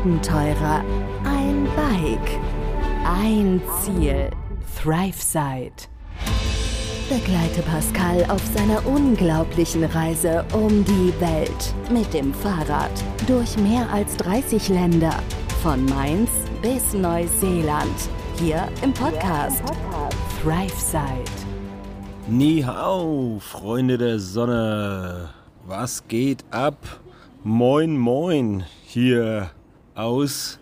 Abenteurer, ein Bike, ein Ziel. ThriveSide. Begleite Pascal auf seiner unglaublichen Reise um die Welt mit dem Fahrrad durch mehr als 30 Länder, von Mainz bis Neuseeland, hier im Podcast ThriveSide. Ni hao, Freunde der Sonne, was geht ab? Moin moin, hier aus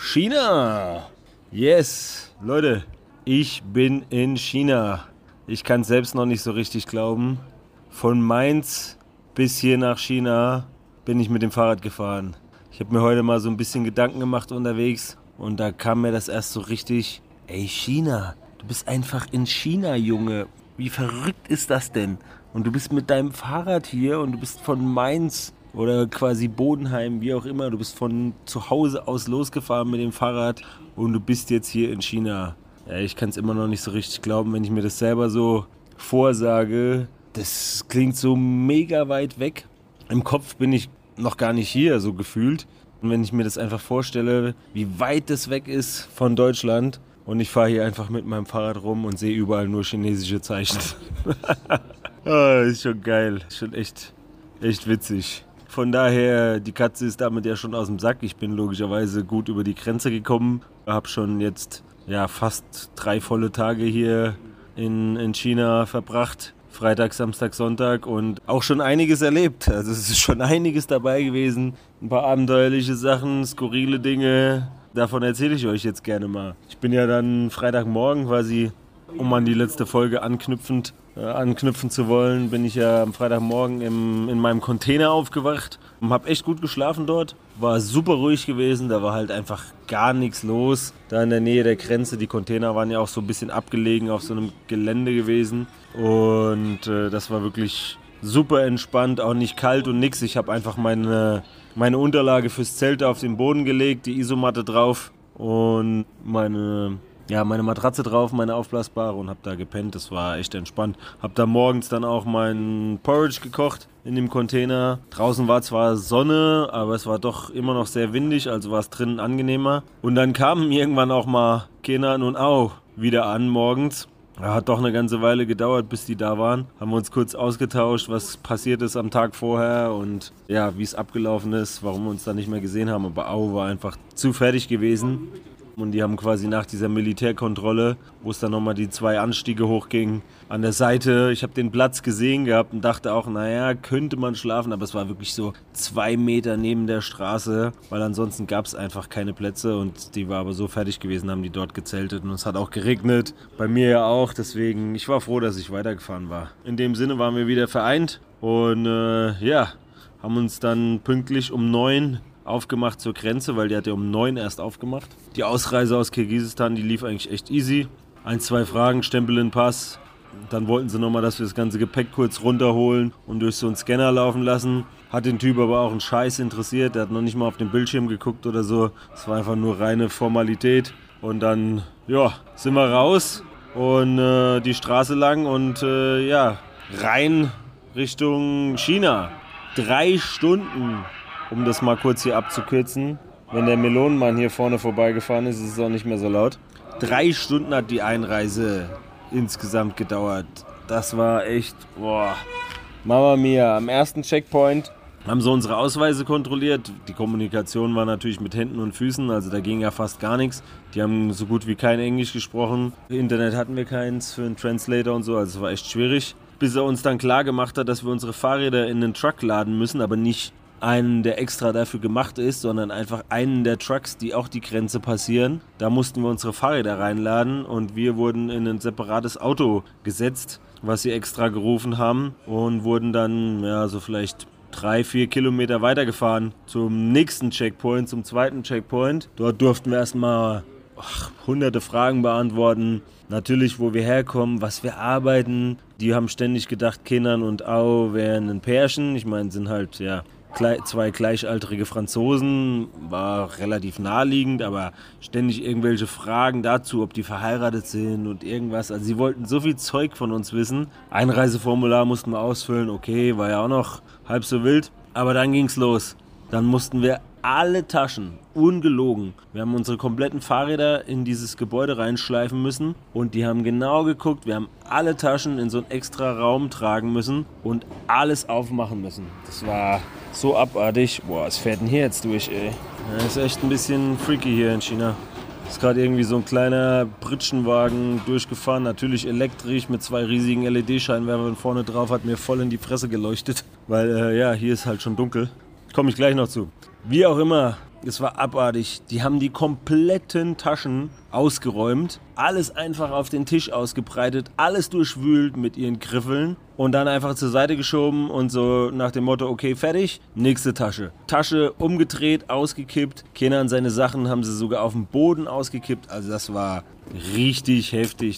China. Yes, Leute, ich bin in China. Ich kann es selbst noch nicht so richtig glauben. Von Mainz bis hier nach China bin ich mit dem Fahrrad gefahren. Ich habe mir heute mal so ein bisschen Gedanken gemacht unterwegs und da kam mir das erst so richtig. Ey China, du bist einfach in China, Junge. Wie verrückt ist das denn? Und du bist mit deinem Fahrrad hier und du bist von Mainz oder quasi Bodenheim, wie auch immer. Du bist von zu Hause aus losgefahren mit dem Fahrrad und du bist jetzt hier in China. Ja, ich kann es immer noch nicht so richtig glauben, wenn ich mir das selber so vorsage. Das klingt so mega weit weg. Im Kopf bin ich noch gar nicht hier, so gefühlt. Und wenn ich mir das einfach vorstelle, wie weit das weg ist von Deutschland und ich fahre hier einfach mit meinem Fahrrad rum und sehe überall nur chinesische Zeichen. Ist schon geil, ist schon echt witzig. Von daher, die Katze ist damit ja schon aus dem Sack. Ich bin logischerweise gut über die Grenze gekommen. Habe schon jetzt fast 3 volle Tage hier in China verbracht. Freitag, Samstag, Sonntag und auch schon einiges erlebt. Also es ist schon einiges dabei gewesen. Ein paar abenteuerliche Sachen, skurrile Dinge. Davon erzähle ich euch jetzt gerne mal. Ich bin ja dann Freitagmorgen quasi, um an die letzte Folge anknüpfen zu wollen, bin ich ja am Freitagmorgen in meinem Container aufgewacht und habe echt gut geschlafen dort. War super ruhig gewesen, da war halt einfach gar nichts los. Da in der Nähe der Grenze, die Container waren ja auch so ein bisschen abgelegen auf so einem Gelände gewesen. Und das war wirklich super entspannt, auch nicht kalt und nix. Ich habe einfach meine Unterlage fürs Zelt auf den Boden gelegt, die Isomatte drauf und meine Matratze drauf, meine aufblasbare und habe da gepennt. Das war echt entspannt. Habe da morgens dann auch meinen Porridge gekocht in dem Container. Draußen war zwar Sonne, aber es war doch immer noch sehr windig, also war es drinnen angenehmer. Und dann kamen irgendwann auch mal Kenan und Au wieder an morgens. Hat doch eine ganze Weile gedauert, bis die da waren. Haben wir uns kurz ausgetauscht, was passiert ist am Tag vorher und ja, wie es abgelaufen ist, warum wir uns da nicht mehr gesehen haben. Aber Au war einfach zu fertig gewesen. Und die haben quasi nach dieser Militärkontrolle, wo es dann nochmal die 2 Anstiege hochging, an der Seite, ich habe den Platz gesehen gehabt und dachte auch, naja, könnte man schlafen, aber es war wirklich so 2 Meter neben der Straße, weil ansonsten gab es einfach keine Plätze und die war aber so fertig gewesen, haben die dort gezeltet und es hat auch geregnet, bei mir ja auch, deswegen, ich war froh, dass ich weitergefahren war. In dem Sinne waren wir wieder vereint und haben uns dann pünktlich um 9 aufgemacht zur Grenze, weil die hat ja um 9 erst aufgemacht. Die Ausreise aus Kirgisistan, die lief eigentlich echt easy. 1, 2 Fragen, Stempel in den Pass. Dann wollten sie nochmal, dass wir das ganze Gepäck kurz runterholen und durch so einen Scanner laufen lassen. Hat den Typ aber auch einen Scheiß interessiert. Der hat noch nicht mal auf den Bildschirm geguckt oder so. Es war einfach nur reine Formalität. Und dann, sind wir raus und die Straße lang und rein Richtung China. 3 Stunden. Um das mal kurz hier abzukürzen, wenn der Melonenmann hier vorne vorbeigefahren ist, ist es auch nicht mehr so laut. 3 Stunden hat die Einreise insgesamt gedauert. Das war echt, Mama mia. Am ersten Checkpoint haben sie unsere Ausweise kontrolliert. Die Kommunikation war natürlich mit Händen und Füßen, also da ging ja fast gar nichts. Die haben so gut wie kein Englisch gesprochen. Internet hatten wir keins für einen Translator und so, also es war echt schwierig. Bis er uns dann klar gemacht hat, dass wir unsere Fahrräder in einen Truck laden müssen, aber nicht einen, der extra dafür gemacht ist, sondern einfach einen der Trucks, die auch die Grenze passieren. Da mussten wir unsere Fahrräder reinladen und wir wurden in ein separates Auto gesetzt, was sie extra gerufen haben und wurden dann so vielleicht 3-4 Kilometer weitergefahren zum nächsten Checkpoint, zum zweiten Checkpoint. Dort durften wir erstmal hunderte Fragen beantworten. Natürlich, wo wir herkommen, was wir arbeiten. Die haben ständig gedacht, Kenan und Au wären ein Pärchen. Ich meine, sind halt 2 gleichaltrige Franzosen, war relativ naheliegend, aber ständig irgendwelche Fragen dazu, ob die verheiratet sind und irgendwas. Also sie wollten so viel Zeug von uns wissen. Einreiseformular mussten wir ausfüllen, okay, war ja auch noch halb so wild. Aber dann ging's los. Dann mussten wir alle Taschen, ungelogen. Wir haben unsere kompletten Fahrräder in dieses Gebäude reinschleifen müssen und die haben genau geguckt, wir haben alle Taschen in so einen extra Raum tragen müssen und alles aufmachen müssen. Das war so abartig. Boah, was fährt denn hier jetzt durch, ey? Das ist echt ein bisschen freaky hier in China. Ist gerade irgendwie so ein kleiner Pritschenwagen durchgefahren, natürlich elektrisch mit 2 riesigen LED-Scheinwerfern vorne drauf, hat mir voll in die Fresse geleuchtet, weil hier ist halt schon dunkel. Komme ich gleich noch zu. Wie auch immer, es war abartig. Die haben die kompletten Taschen ausgeräumt, alles einfach auf den Tisch ausgebreitet, alles durchwühlt mit ihren Griffeln und dann einfach zur Seite geschoben und so nach dem Motto, okay, fertig, nächste Tasche. Tasche umgedreht, ausgekippt. Kenan seine Sachen haben sie sogar auf dem Boden ausgekippt. Also das war richtig heftig.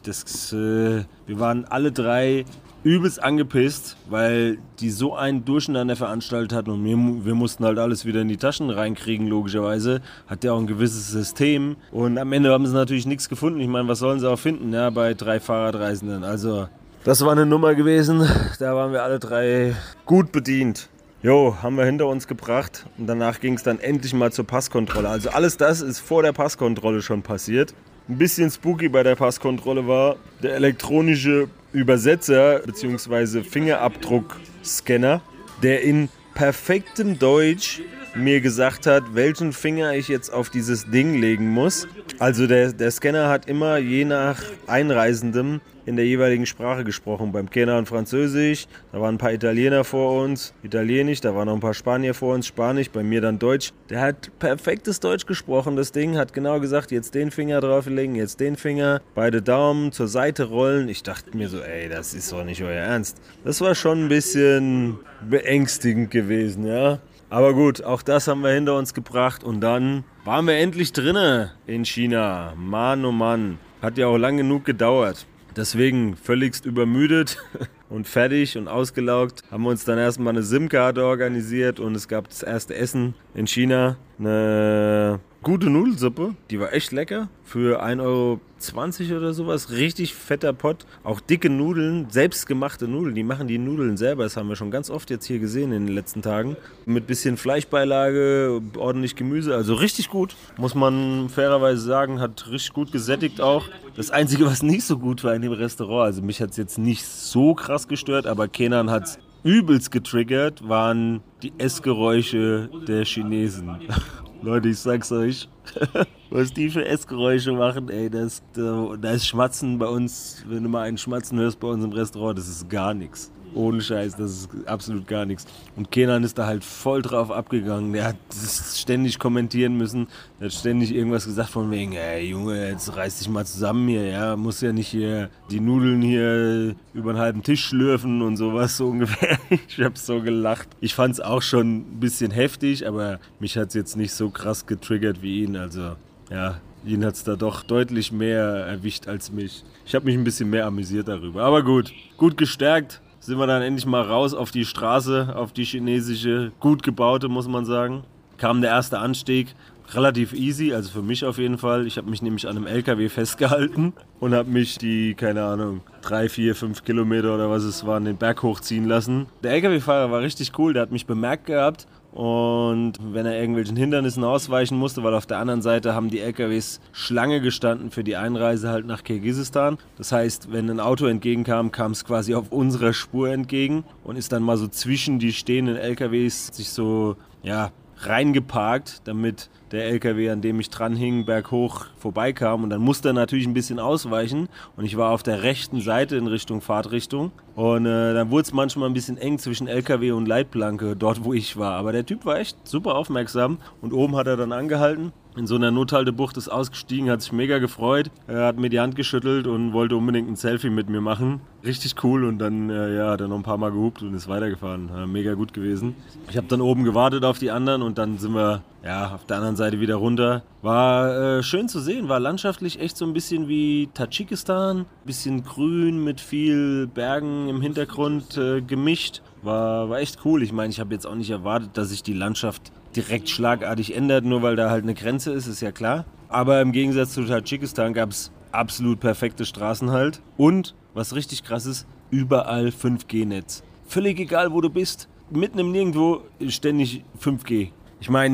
Wir waren alle 3 übelst angepisst, weil die so ein Durcheinander veranstaltet hatten und wir mussten halt alles wieder in die Taschen reinkriegen, logischerweise. Hat ja auch ein gewisses System und am Ende haben sie natürlich nichts gefunden. Ich meine, was sollen sie auch finden, ja, bei 3 Fahrradreisenden. Also, das war eine Nummer gewesen, da waren wir alle 3 gut bedient. Jo, haben wir hinter uns gebracht und danach ging es dann endlich mal zur Passkontrolle. Also alles das ist vor der Passkontrolle schon passiert. Ein bisschen spooky bei der Passkontrolle war der elektronische Übersetzer bzw. Fingerabdruckscanner, der in perfektem Deutsch mir gesagt hat, welchen Finger ich jetzt auf dieses Ding legen muss. Also der Scanner hat immer je nach Einreisendem in der jeweiligen Sprache gesprochen. Beim Kenan Französisch, da waren ein paar Italiener vor uns, Italienisch, da waren noch ein paar Spanier vor uns, Spanisch, bei mir dann Deutsch. Der hat perfektes Deutsch gesprochen, das Ding, hat genau gesagt, jetzt den Finger drauflegen, jetzt den Finger, beide Daumen zur Seite rollen. Ich dachte mir so, ey, das ist doch nicht euer Ernst. Das war schon ein bisschen beängstigend gewesen, ja. Aber gut, auch das haben wir hinter uns gebracht und dann waren wir endlich drinne in China. Mann, oh Mann, hat ja auch lang genug gedauert. Deswegen völligst übermüdet und fertig und ausgelaugt. Haben wir uns dann erstmal eine SIM-Karte organisiert und es gab das erste Essen in China. Eine gute Nudelsuppe, die war echt lecker. Für 1,20 € oder sowas. Richtig fetter Pott. Auch dicke Nudeln, selbstgemachte Nudeln. Die machen die Nudeln selber. Das haben wir schon ganz oft jetzt hier gesehen in den letzten Tagen. Mit bisschen Fleischbeilage, ordentlich Gemüse. Also richtig gut. Muss man fairerweise sagen. Hat richtig gut gesättigt auch. Das Einzige, was nicht so gut war in dem Restaurant, also mich hat es jetzt nicht so krass gestört, aber Kenan hat es übelst getriggert, waren die Essgeräusche der Chinesen. Leute, ich sag's euch, was die für Essgeräusche machen, ey, da ist Schmatzen bei uns, wenn du mal einen Schmatzen hörst bei uns im Restaurant, das ist gar nichts. Ohne Scheiß, das ist absolut gar nichts. Und Kenan ist da halt voll drauf abgegangen. Der hat das ständig kommentieren müssen. Der hat ständig irgendwas gesagt von wegen, ey Junge, jetzt reiß dich mal zusammen hier, ja. Muss ja nicht hier die Nudeln hier über einen halben Tisch schlürfen und sowas so ungefähr. Ich hab so gelacht. Ich fand's auch schon ein bisschen heftig, aber mich hat's jetzt nicht so krass getriggert wie ihn. Also, ja, ihn hat's da doch deutlich mehr erwischt als mich. Ich habe mich ein bisschen mehr amüsiert darüber. Aber gut gestärkt. Sind wir dann endlich mal raus auf die Straße, auf die chinesische, gut gebaute, muss man sagen. Kam der erste Anstieg, relativ easy, also für mich auf jeden Fall. Ich habe mich nämlich an einem LKW festgehalten und habe mich die, keine Ahnung, 3, 4, 5 Kilometer oder was es war, den Berg hochziehen lassen. Der LKW-Fahrer war richtig cool, der hat mich bemerkt gehabt. Und wenn er irgendwelchen Hindernissen ausweichen musste, weil auf der anderen Seite haben die LKWs Schlange gestanden für die Einreise halt nach Kirgisistan. Das heißt, wenn ein Auto entgegenkam, kam es quasi auf unserer Spur entgegen und ist dann mal so zwischen die stehenden LKWs sich so, ja, reingeparkt, damit der LKW, an dem ich dran hing, berghoch vorbeikam. Und dann musste er natürlich ein bisschen ausweichen. Und ich war auf der rechten Seite in Richtung Fahrtrichtung. Und dann wurde es manchmal ein bisschen eng zwischen LKW und Leitplanke, dort wo ich war. Aber der Typ war echt super aufmerksam. Und oben hat er dann angehalten. In so einer Nothaltebucht ist ausgestiegen, hat sich mega gefreut. Er hat mir die Hand geschüttelt und wollte unbedingt ein Selfie mit mir machen. Richtig cool und dann hat er noch ein paar Mal gehupt und ist weitergefahren. Mega gut gewesen. Ich habe dann oben gewartet auf die anderen und dann sind wir auf der anderen Seite wieder runter. War schön zu sehen, war landschaftlich echt so ein bisschen wie Tadschikistan. Bisschen grün mit viel Bergen im Hintergrund gemischt. War echt cool. Ich meine, ich habe jetzt auch nicht erwartet, dass sich die Landschaft direkt schlagartig ändert, nur weil da halt eine Grenze ist ja klar. Aber im Gegensatz zu Tadschikistan gab es absolut perfekte Straßen halt. Und, was richtig krass ist, überall 5G-Netz. Völlig egal, wo du bist. Mitten im Nirgendwo ständig 5G. Ich meine,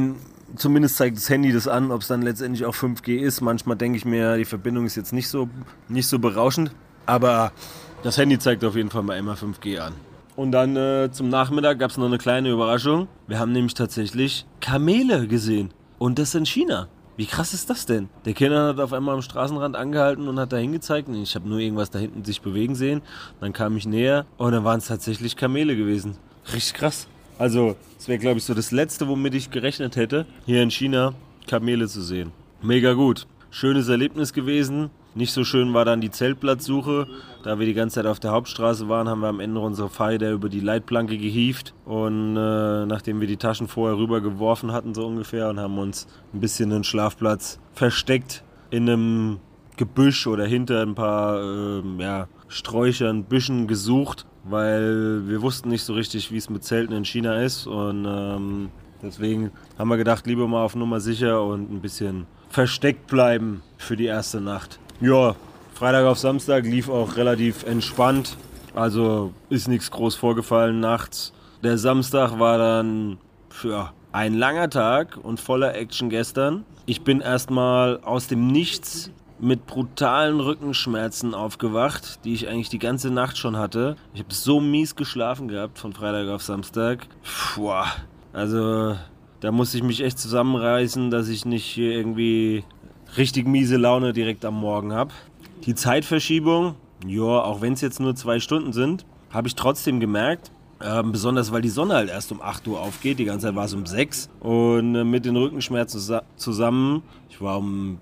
Zumindest zeigt das Handy das an, ob es dann letztendlich auch 5G ist. Manchmal denke ich mir, die Verbindung ist jetzt nicht so berauschend. Aber das Handy zeigt auf jeden Fall mal immer 5G an. Und dann zum Nachmittag gab es noch eine kleine Überraschung. Wir haben nämlich tatsächlich Kamele gesehen. Und das in China. Wie krass ist das denn? Der Kenan hat auf einmal am Straßenrand angehalten und hat da hingezeigt. Und ich habe nur irgendwas da hinten sich bewegen sehen. Dann kam ich näher und dann waren es tatsächlich Kamele gewesen. Richtig krass. Also, es wäre, glaube ich, so das Letzte, womit ich gerechnet hätte, hier in China Kamele zu sehen. Mega gut. Schönes Erlebnis gewesen. Nicht so schön war dann die Zeltplatzsuche. Da wir die ganze Zeit auf der Hauptstraße waren, haben wir am Ende unsere Fahrräder über die Leitplanke gehievt. Und nachdem wir die Taschen vorher rübergeworfen hatten, so ungefähr, und haben uns ein bisschen einen Schlafplatz versteckt in einem Gebüsch oder hinter ein paar Sträuchern, Büschen gesucht, weil wir wussten nicht so richtig, wie es mit Zelten in China ist. Und deswegen haben wir gedacht, lieber mal auf Nummer sicher und ein bisschen versteckt bleiben für die erste Nacht. Ja, Freitag auf Samstag lief auch relativ entspannt. Also ist nichts groß vorgefallen nachts. Der Samstag war dann ein langer Tag und voller Action gestern. Ich bin erstmal aus dem Nichts mit brutalen Rückenschmerzen aufgewacht, die ich eigentlich die ganze Nacht schon hatte. Ich habe so mies geschlafen gehabt von Freitag auf Samstag. Also da musste ich mich echt zusammenreißen, dass ich nicht hier irgendwie richtig miese Laune direkt am Morgen habe. Die Zeitverschiebung, auch wenn es jetzt nur 2 Stunden sind, habe ich trotzdem gemerkt. Besonders, weil die Sonne halt erst um 8 Uhr aufgeht. Die ganze Zeit war es um 6. Und mit den Rückenschmerzen zusammen, ich war um,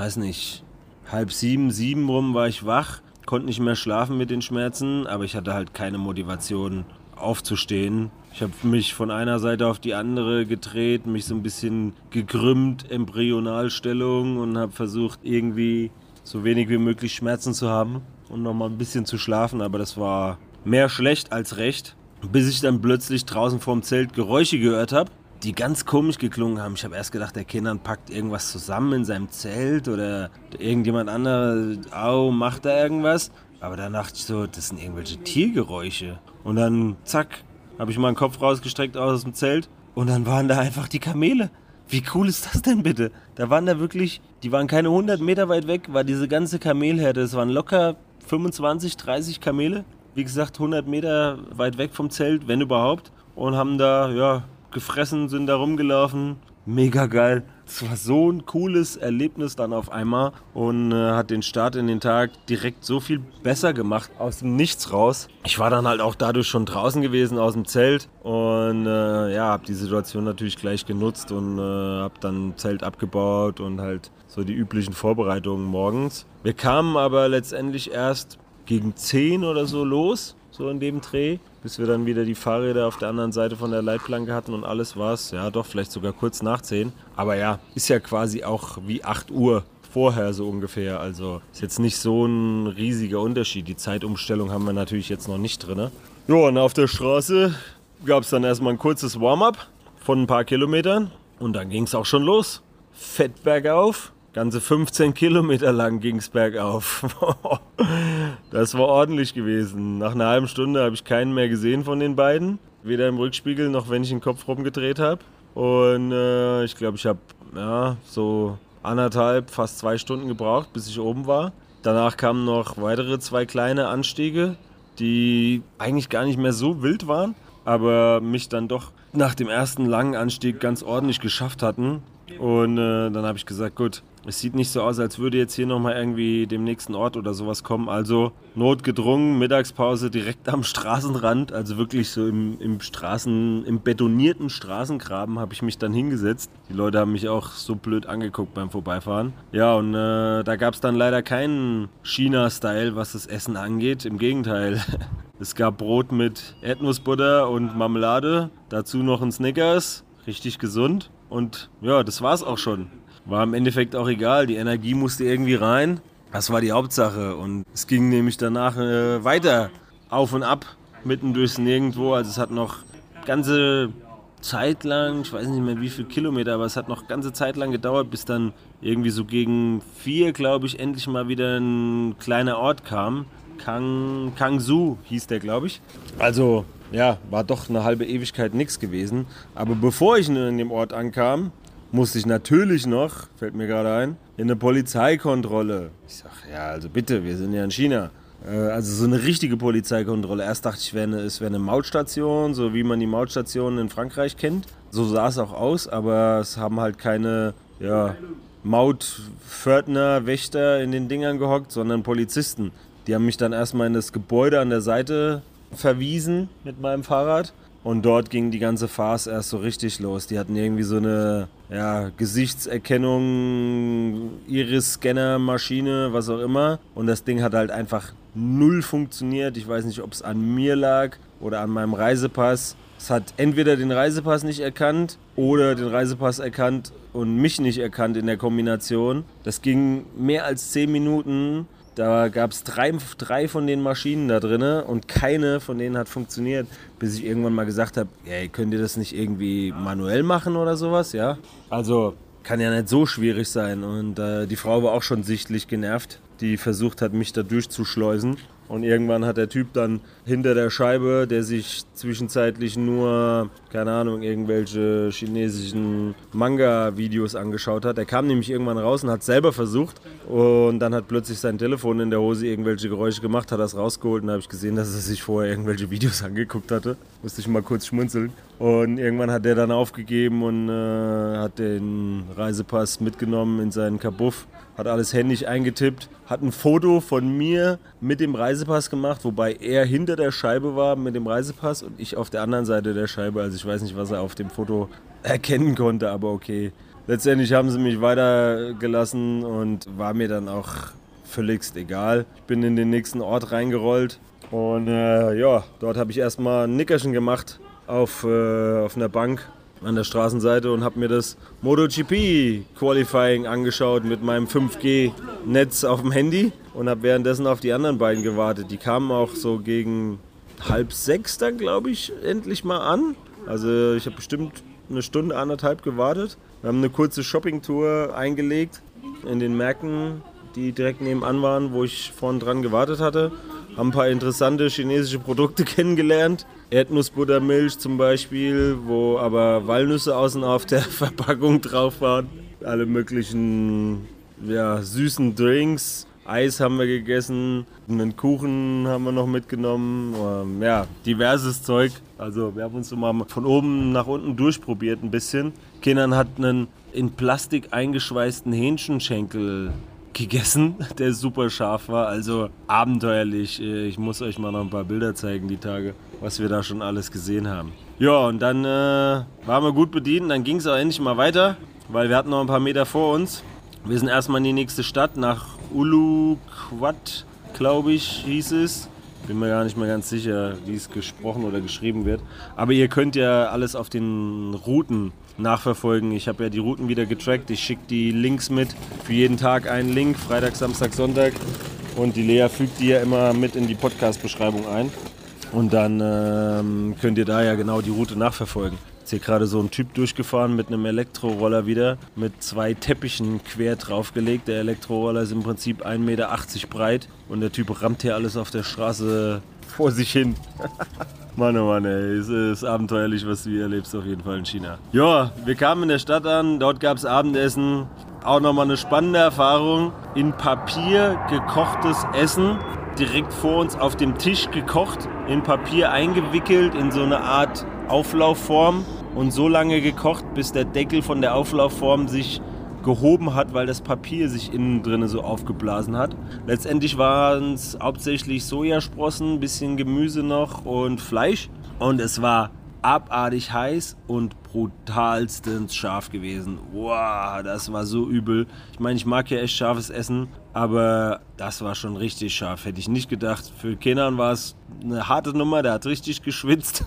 6:30, 7 rum war ich wach. Konnte nicht mehr schlafen mit den Schmerzen, aber ich hatte halt keine Motivation aufzustehen. Ich habe mich von einer Seite auf die andere gedreht, mich so ein bisschen gekrümmt, Embryonalstellung, und habe versucht, irgendwie so wenig wie möglich Schmerzen zu haben und nochmal ein bisschen zu schlafen, aber das war mehr schlecht als recht, bis ich dann plötzlich draußen vorm Zelt Geräusche gehört habe, die ganz komisch geklungen haben. Ich habe erst gedacht, der Kenan packt irgendwas zusammen in seinem Zelt oder irgendjemand anderer macht da irgendwas. Aber dann dachte ich so, das sind irgendwelche Tiergeräusche. Und dann, zack, habe ich meinen Kopf rausgestreckt aus dem Zelt und dann waren da einfach die Kamele. Wie cool ist das denn bitte? Da waren da wirklich, die waren keine 100 Meter weit weg, war diese ganze Kamelherde. Es waren locker 25, 30 Kamele. Wie gesagt, 100 Meter weit weg vom Zelt, wenn überhaupt. Und haben da, gefressen, sind da rumgelaufen. Mega geil. Es war so ein cooles Erlebnis dann auf einmal und hat den Start in den Tag direkt so viel besser gemacht, aus dem Nichts raus. Ich war dann halt auch dadurch schon draußen gewesen aus dem Zelt und habe die Situation natürlich gleich genutzt und habe dann Zelt abgebaut und halt so die üblichen Vorbereitungen morgens. Wir kamen aber letztendlich erst gegen 10 oder so los, so in dem Dreh, bis wir dann wieder die Fahrräder auf der anderen Seite von der Leitplanke hatten und alles war's. Ja, doch, vielleicht sogar kurz nach 10. Aber ja, ist ja quasi auch wie 8 Uhr vorher so ungefähr. Also ist jetzt nicht so ein riesiger Unterschied. Die Zeitumstellung haben wir natürlich jetzt noch nicht drin. Ja, und auf der Straße gab es dann erstmal ein kurzes Warm-up von ein paar Kilometern. Und dann ging es auch schon los. Fett bergauf. Ganze 15 Kilometer lang ging es bergauf. Das war ordentlich gewesen. Nach einer halben Stunde habe ich keinen mehr gesehen von den beiden. Weder im Rückspiegel noch wenn ich den Kopf rumgedreht habe. Und ich glaube, ich habe so 1,5, fast 2 Stunden gebraucht, bis ich oben war. Danach kamen noch weitere 2 kleine Anstiege, die eigentlich gar nicht mehr so wild waren, aber mich dann doch nach dem ersten langen Anstieg ganz ordentlich geschafft hatten. Und dann habe ich gesagt, gut, es sieht nicht so aus, als würde jetzt hier nochmal irgendwie dem nächsten Ort oder sowas kommen. Also notgedrungen, Mittagspause direkt am Straßenrand, also wirklich so im betonierten Straßengraben habe ich mich dann hingesetzt. Die Leute haben mich auch so blöd angeguckt beim Vorbeifahren. Ja, und da gab es dann leider keinen China-Style, was das Essen angeht. Im Gegenteil. Es gab Brot mit Erdnussbutter und Marmelade, dazu noch ein Snickers, richtig gesund. Und ja, das war's auch schon. War im Endeffekt auch egal, die Energie musste irgendwie rein. Das war die Hauptsache. Und es ging nämlich danach weiter auf und ab, mitten durchs Nirgendwo. Also es hat noch ganze Zeit lang, ich weiß nicht mehr wie viele Kilometer, aber es hat noch ganze Zeit lang gedauert, bis dann irgendwie so gegen 4, glaube ich, endlich mal wieder ein kleiner Ort kam. Kangsu hieß der, glaube ich. Also ja, war doch eine halbe Ewigkeit nichts gewesen. Aber bevor ich in dem Ort ankam, musste ich natürlich noch, fällt mir gerade ein, in eine Polizeikontrolle. Ich sag, ja, also bitte, wir sind ja in China. Also so eine richtige Polizeikontrolle. Erst dachte ich, es wäre eine Mautstation, so wie man die Mautstationen in Frankreich kennt. So sah es auch aus, aber es haben halt keine Mautpförtner, Wächter in den Dingern gehockt, sondern Polizisten. Die haben mich dann erstmal in das Gebäude an der Seite verwiesen mit meinem Fahrrad. Und dort ging die ganze Farce erst so richtig los. Die hatten irgendwie so eine Gesichtserkennung, Iris-Scanner-Maschine, was auch immer. Und das Ding hat halt einfach null funktioniert. Ich weiß nicht, ob es an mir lag oder an meinem Reisepass. Es hat entweder den Reisepass nicht erkannt oder den Reisepass erkannt und mich nicht erkannt in der Kombination. Das ging mehr als 10 Minuten. Da gab es drei von den Maschinen da drin und keine von denen hat funktioniert, bis ich irgendwann mal gesagt habe, hey, könnt ihr das nicht irgendwie manuell machen oder sowas, ja? Also kann ja nicht so schwierig sein und die Frau war auch schon sichtlich genervt, die versucht hat, mich da durchzuschleusen. Und irgendwann hat der Typ dann hinter der Scheibe, der sich zwischenzeitlich nur, keine Ahnung, irgendwelche chinesischen Manga-Videos angeschaut hat. Der kam nämlich irgendwann raus und hat es selber versucht. Und dann hat plötzlich sein Telefon in der Hose irgendwelche Geräusche gemacht, hat das rausgeholt und da habe ich gesehen, dass er sich vorher irgendwelche Videos angeguckt hatte. Musste ich mal kurz schmunzeln. Und irgendwann hat der dann aufgegeben und hat den Reisepass mitgenommen in seinen Kabuff. Hat alles händisch eingetippt, hat ein Foto von mir mit dem Reisepass gemacht, wobei er hinter der Scheibe war mit dem Reisepass und ich auf der anderen Seite der Scheibe. Also ich weiß nicht, was er auf dem Foto erkennen konnte, aber okay. Letztendlich haben sie mich weitergelassen und war mir dann auch völligst egal. Ich bin in den nächsten Ort reingerollt und dort habe ich erstmal ein Nickerchen gemacht auf einer Bank an der Straßenseite und habe mir das MotoGP Qualifying angeschaut mit meinem 5G-Netz auf dem Handy und habe währenddessen auf die anderen beiden gewartet. Die kamen auch so gegen 5:30 dann, glaube ich, endlich mal an. Also ich habe bestimmt eine Stunde, 1,5 gewartet. Wir haben eine kurze Shoppingtour eingelegt in den Märkten, die direkt nebenan waren, wo ich vorhin dran gewartet hatte. Haben ein paar interessante chinesische Produkte kennengelernt. Erdnussbuttermilch zum Beispiel, wo aber Walnüsse außen auf der Verpackung drauf waren. Alle möglichen süßen Drinks. Eis haben wir gegessen, einen Kuchen haben wir noch mitgenommen. Diverses Zeug. Also wir haben uns so mal von oben nach unten durchprobiert ein bisschen. Kindern hat einen in Plastik eingeschweißten Hähnchenschenkel gegessen, der super scharf war, also abenteuerlich. Ich muss euch mal noch ein paar Bilder zeigen, die Tage, was wir da schon alles gesehen haben. Ja, und dann waren wir gut bedient, dann ging es auch endlich mal weiter, weil wir hatten noch ein paar Meter vor uns. Wir sind erstmal in die nächste Stadt, nach Uluwatu, glaube ich, hieß es. Bin mir gar nicht mehr ganz sicher, wie es gesprochen oder geschrieben wird. Aber ihr könnt ja alles auf den Routen nachverfolgen. Ich habe ja die Routen wieder getrackt. Ich schicke die Links mit. Für jeden Tag einen Link, Freitag, Samstag, Sonntag. Und die Lea fügt die ja immer mit in die Podcast-Beschreibung ein. Und dann könnt ihr da ja genau die Route nachverfolgen. Ist hier gerade so ein Typ durchgefahren mit einem Elektroroller wieder, mit 2 Teppichen quer draufgelegt. Der Elektroroller ist im Prinzip 1,80 Meter breit und der Typ rammt hier alles auf der Straße vor sich hin. Mann, oh Mann, ey, es ist abenteuerlich, was du hier erlebst auf jeden Fall in China. Ja, wir kamen in der Stadt an, dort gab es Abendessen. Auch nochmal eine spannende Erfahrung. In Papier gekochtes Essen, direkt vor uns auf dem Tisch gekocht, in Papier eingewickelt, in so eine Art Auflaufform und so lange gekocht, bis der Deckel von der Auflaufform sich gehoben hat, weil das Papier sich innen drin so aufgeblasen hat. Letztendlich waren es hauptsächlich Sojasprossen, ein bisschen Gemüse noch und Fleisch. Und es war abartig heiß und brutalstens scharf gewesen. Wow, das war so übel. Ich meine, ich mag ja echt scharfes Essen, aber das war schon richtig scharf. Hätte ich nicht gedacht. Für Kenan war es eine harte Nummer, der hat richtig geschwitzt.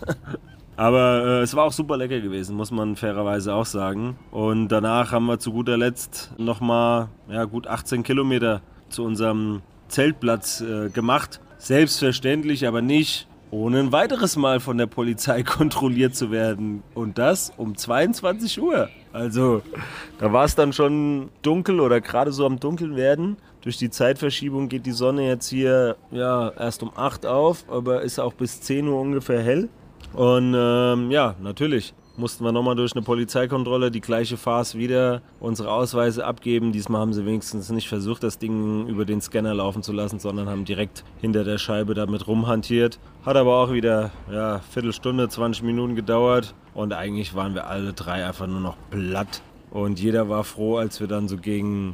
Aber es war auch super lecker gewesen, muss man fairerweise auch sagen. Und danach haben wir zu guter Letzt nochmal gut 18 Kilometer zu unserem Zeltplatz gemacht. Selbstverständlich, aber nicht ohne ein weiteres Mal von der Polizei kontrolliert zu werden. Und das um 22 Uhr. Also da war es dann schon dunkel oder gerade so am Dunkeln werden. Durch die Zeitverschiebung geht die Sonne jetzt hier erst um 8 auf, aber ist auch bis 10 Uhr ungefähr hell. Und natürlich mussten wir nochmal durch eine Polizeikontrolle, die gleiche Farce wieder, unsere Ausweise abgeben. Diesmal haben sie wenigstens nicht versucht, das Ding über den Scanner laufen zu lassen, sondern haben direkt hinter der Scheibe damit rumhantiert. Hat aber auch wieder Viertelstunde, 20 Minuten gedauert und eigentlich waren wir alle drei einfach nur noch platt. Und jeder war froh, als wir dann so gegen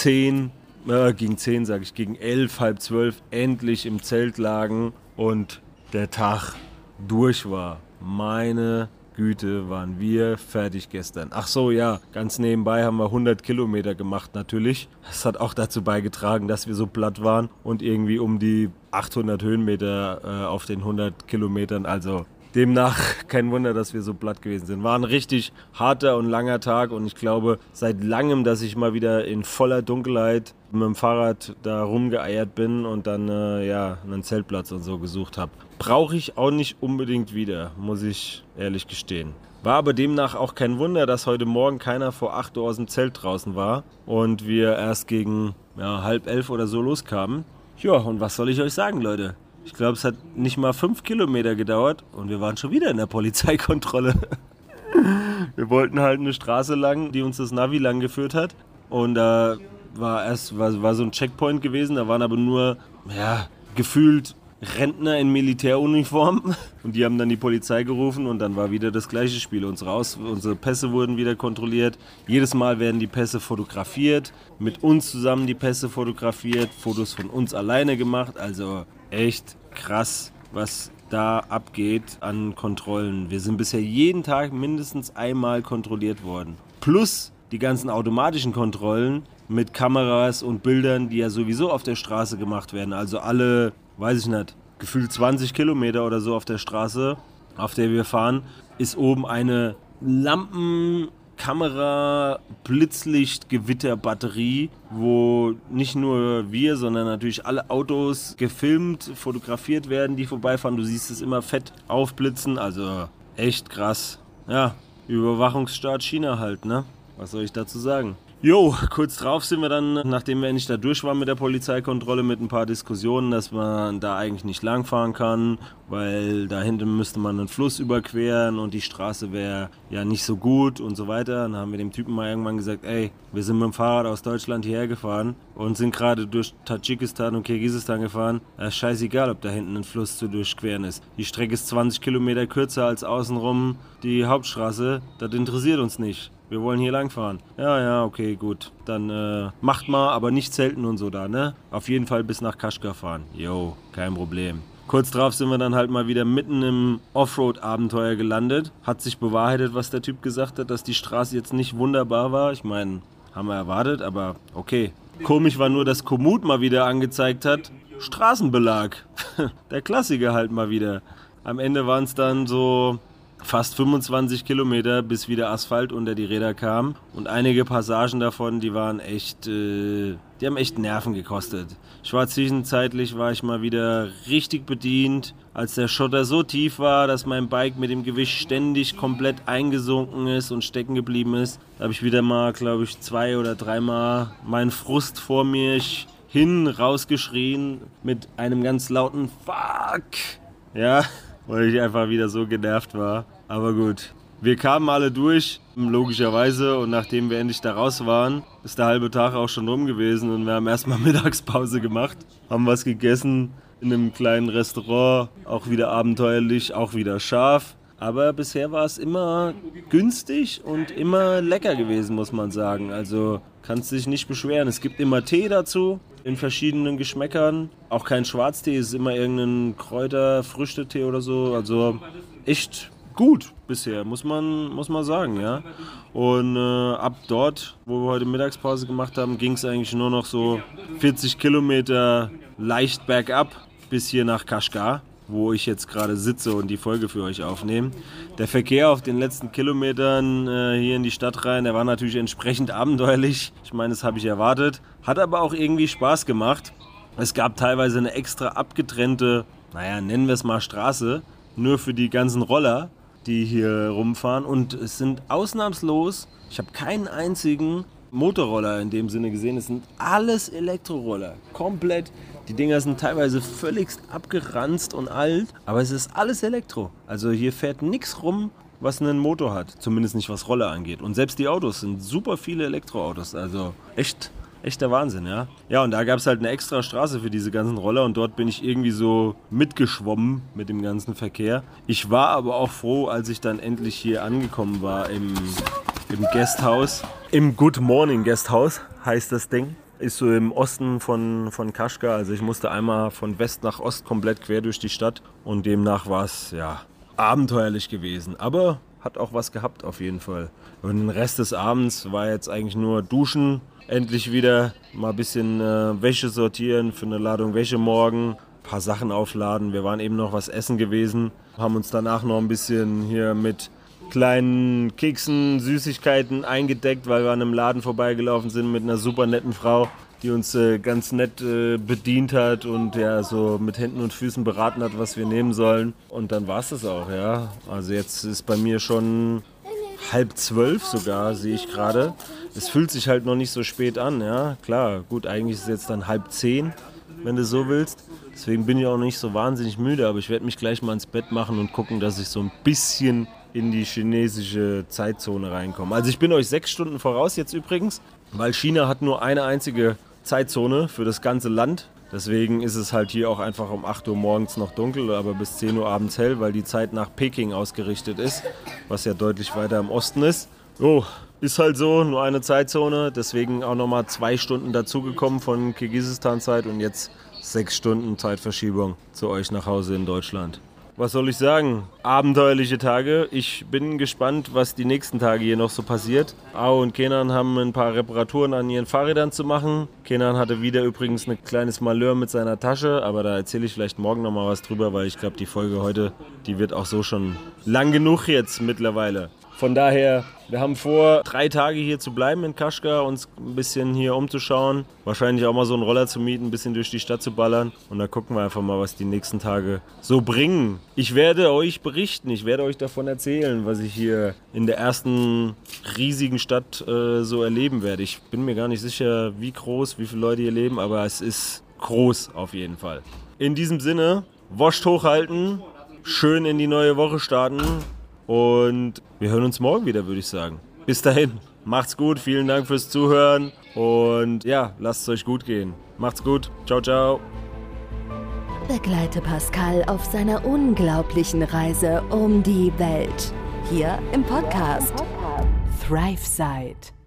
11, halb 12 endlich im Zelt lagen und der Tag durch war. Meine Güte, waren wir fertig gestern. Ach so, ja, ganz nebenbei haben wir 100 Kilometer gemacht natürlich. Das hat auch dazu beigetragen, dass wir so platt waren und irgendwie um die 800 Höhenmeter auf den 100 Kilometern. Also demnach kein Wunder, dass wir so platt gewesen sind. War ein richtig harter und langer Tag und ich glaube seit langem, dass ich mal wieder in voller Dunkelheit mit dem Fahrrad da rumgeeiert bin und dann einen Zeltplatz und so gesucht habe. Brauche ich auch nicht unbedingt wieder, muss ich ehrlich gestehen. War aber demnach auch kein Wunder, dass heute Morgen keiner vor 8 Uhr aus dem Zelt draußen war und wir erst gegen 10:30 oder so loskamen. Ja, und was soll ich euch sagen, Leute? Ich glaube, es hat nicht mal 5 Kilometer gedauert und wir waren schon wieder in der Polizeikontrolle. Wir wollten halt eine Straße lang, die uns das Navi lang geführt hat. Und da war so ein Checkpoint gewesen, da waren aber nur, gefühlt Rentner in Militäruniform. Und die haben dann die Polizei gerufen und dann war wieder das gleiche Spiel. Unsere Pässe wurden wieder kontrolliert. Jedes Mal werden die Pässe fotografiert, mit uns zusammen die Pässe fotografiert, Fotos von uns alleine gemacht. Also echt krass, was da abgeht an Kontrollen. Wir sind bisher jeden Tag mindestens einmal kontrolliert worden. Plus die ganzen automatischen Kontrollen mit Kameras und Bildern, die ja sowieso auf der Straße gemacht werden. Also alle, weiß ich nicht, gefühlt 20 Kilometer oder so auf der Straße, auf der wir fahren, ist oben eine Lampenkamera, Blitzlicht, Gewitterbatterie, wo nicht nur wir, sondern natürlich alle Autos gefilmt, fotografiert werden, die vorbeifahren. Du siehst es immer fett aufblitzen, also echt krass. Ja, Überwachungsstaat China halt, ne? Was soll ich dazu sagen? Jo, kurz drauf sind wir dann, nachdem wir endlich da durch waren mit der Polizeikontrolle, mit ein paar Diskussionen, dass man da eigentlich nicht langfahren kann, weil da hinten müsste man einen Fluss überqueren und die Straße wäre ja nicht so gut und so weiter. Dann haben wir dem Typen mal irgendwann gesagt, ey, wir sind mit dem Fahrrad aus Deutschland hierher gefahren und sind gerade durch Tadschikistan und Kirgisistan gefahren. Ja, scheißegal, ob da hinten ein Fluss zu durchqueren ist. Die Strecke ist 20 Kilometer kürzer als außenrum die Hauptstraße. Das interessiert uns nicht. Wir wollen hier langfahren. Ja, okay, gut. Dann macht mal, aber nicht zelten und so da, ne? Auf jeden Fall bis nach Kashgar fahren. Jo, kein Problem. Kurz drauf sind wir dann halt mal wieder mitten im Offroad-Abenteuer gelandet. Hat sich bewahrheitet, was der Typ gesagt hat, dass die Straße jetzt nicht wunderbar war. Ich meine, haben wir erwartet, aber okay. Komisch war nur, dass Komoot mal wieder angezeigt hat, Straßenbelag. Der Klassiker halt mal wieder. Am Ende waren es dann so fast 25 Kilometer, bis wieder Asphalt unter die Räder kam. Und einige Passagen davon, die waren echt, die haben echt Nerven gekostet. Zwischenzeitlich war ich mal wieder richtig bedient, als der Schotter so tief war, dass mein Bike mit dem Gewicht ständig komplett eingesunken ist und stecken geblieben ist. Da habe ich wieder mal, glaube ich, 2 oder 3 Mal meinen Frust vor mir hin rausgeschrien mit einem ganz lauten Fuck. Ja, weil ich einfach wieder so genervt war. Aber gut, wir kamen alle durch, logischerweise. Und nachdem wir endlich da raus waren, ist der halbe Tag auch schon rum gewesen. Und wir haben erstmal Mittagspause gemacht, haben was gegessen in einem kleinen Restaurant. Auch wieder abenteuerlich, auch wieder scharf. Aber bisher war es immer günstig und immer lecker gewesen, muss man sagen. Also kannst dich nicht beschweren. Es gibt immer Tee dazu, in verschiedenen Geschmäckern. Auch kein Schwarztee, es ist immer irgendein Kräuter-Früchtetee oder so. Also echt gut bisher, muss man sagen, ja. Und ab dort, wo wir heute Mittagspause gemacht haben, ging es eigentlich nur noch so 40 Kilometer leicht bergab bis hier nach Kashgar, wo ich jetzt gerade sitze und die Folge für euch aufnehme. Der Verkehr auf den letzten Kilometern hier in die Stadt rein, der war natürlich entsprechend abenteuerlich. Ich meine, das habe ich erwartet. Hat aber auch irgendwie Spaß gemacht. Es gab teilweise eine extra abgetrennte, nennen wir es mal Straße, nur für die ganzen Roller, die hier rumfahren. Und es sind ausnahmslos, ich habe keinen einzigen Motorroller in dem Sinne gesehen. Es sind alles Elektroroller, komplett. Die Dinger sind teilweise völlig abgeranzt und alt, aber es ist alles Elektro. Also hier fährt nichts rum, was einen Motor hat. Zumindest nicht, was Roller angeht. Und selbst die Autos sind super viele Elektroautos. Also echt der Wahnsinn, ja. Ja, und da gab es halt eine extra Straße für diese ganzen Roller und dort bin ich irgendwie so mitgeschwommen mit dem ganzen Verkehr. Ich war aber auch froh, als ich dann endlich hier angekommen war im Guesthouse. Im Good Morning Guesthouse heißt das Ding. Ist so im Osten von Kashgar. Also ich musste einmal von West nach Ost komplett quer durch die Stadt und demnach war es, ja, abenteuerlich gewesen. Aber hat auch was gehabt auf jeden Fall. Und den Rest des Abends war jetzt eigentlich nur duschen, endlich wieder mal ein bisschen Wäsche sortieren für eine Ladung Wäsche morgen, ein paar Sachen aufladen. Wir waren eben noch was essen gewesen, haben uns danach noch ein bisschen hier mit kleinen Keksen, Süßigkeiten eingedeckt, weil wir an einem Laden vorbeigelaufen sind mit einer super netten Frau, die uns ganz nett bedient hat und ja so mit Händen und Füßen beraten hat, was wir nehmen sollen. Und dann war es das auch, ja. Also jetzt ist bei mir schon 11:30 sogar, sehe ich gerade. Es fühlt sich halt noch nicht so spät an, ja. Klar, gut, eigentlich ist es jetzt dann 9:30, wenn du so willst. Deswegen bin ich auch nicht so wahnsinnig müde, aber ich werde mich gleich mal ins Bett machen und gucken, dass ich so ein bisschen in die chinesische Zeitzone reinkomme. Also ich bin euch 6 Stunden voraus jetzt übrigens, weil China hat nur eine einzige Zeitzone für das ganze Land. Deswegen ist es halt hier auch einfach um 8 Uhr morgens noch dunkel, aber bis 10 Uhr abends hell, weil die Zeit nach Peking ausgerichtet ist, was ja deutlich weiter im Osten ist. So, ist halt so, nur eine Zeitzone, deswegen auch nochmal 2 Stunden dazugekommen von Kirgisistan-Zeit und jetzt 6 Stunden Zeitverschiebung zu euch nach Hause in Deutschland. Was soll ich sagen? Abenteuerliche Tage. Ich bin gespannt, was die nächsten Tage hier noch so passiert. Ao und Kenan haben ein paar Reparaturen an ihren Fahrrädern zu machen. Kenan hatte wieder übrigens ein kleines Malheur mit seiner Tasche, aber da erzähle ich vielleicht morgen nochmal was drüber, weil ich glaube, die Folge heute, die wird auch so schon lang genug jetzt mittlerweile. Von daher, wir haben vor, 3 Tage hier zu bleiben in Kashgar, uns ein bisschen hier umzuschauen. Wahrscheinlich auch mal so einen Roller zu mieten, ein bisschen durch die Stadt zu ballern. Und dann gucken wir einfach mal, was die nächsten Tage so bringen. Ich werde euch berichten, ich werde euch davon erzählen, was ich hier in der ersten riesigen Stadt so erleben werde. Ich bin mir gar nicht sicher, wie groß, wie viele Leute hier leben, aber es ist groß auf jeden Fall. In diesem Sinne, Wurst hochhalten, schön in die neue Woche starten. Und wir hören uns morgen wieder, würde ich sagen. Bis dahin, macht's gut, vielen Dank fürs Zuhören und ja, lasst es euch gut gehen. Macht's gut, ciao, ciao. Begleite Pascal auf seiner unglaublichen Reise um die Welt. Hier im Podcast ThriveSide.